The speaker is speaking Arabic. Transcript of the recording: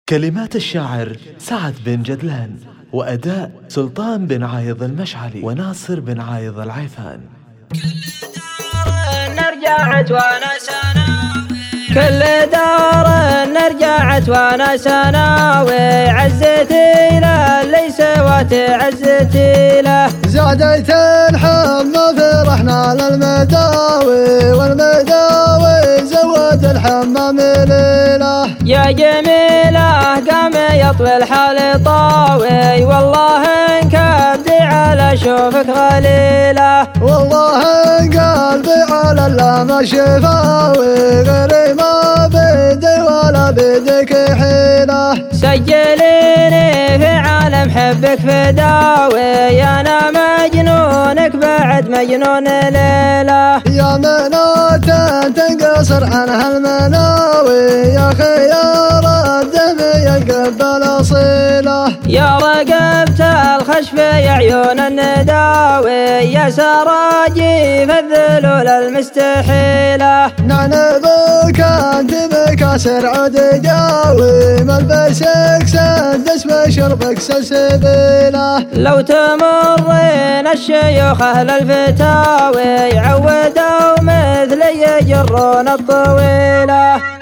كلمات الشاعر سعد بن جدلان، وأداء سلطان بن عايض المشعلي وناصر بن عايض العيفان. كل دار رجعت وانا سناوي عزتي له ليس وتعزتي له. زادت الحمى فرحنا للمداوي والمداوي زود الحمى مليله. يا جميله قام يطوي الحال طاوي والله ان كبدي على شوفك غليله. والله ان قلبي على اللام شفاوي غير ما بدي ولا بدك حيله. سجليني في عالم حبك فداوي انا مجنونك بعد مجنون ليله. يا منات تنقصر عنها المناوي يا خيار الدم يقبل صيله. يا رقبت الخشف يا عيون النداوي يا سراجي في الذلول المستحيله. نعنبك انت بكاسر عود جاوي ملبسك سدس بشربك سلسبيله. لو تمرين الشيوخ اهل الفتاوي عودوا مثلي يجرون الطويله.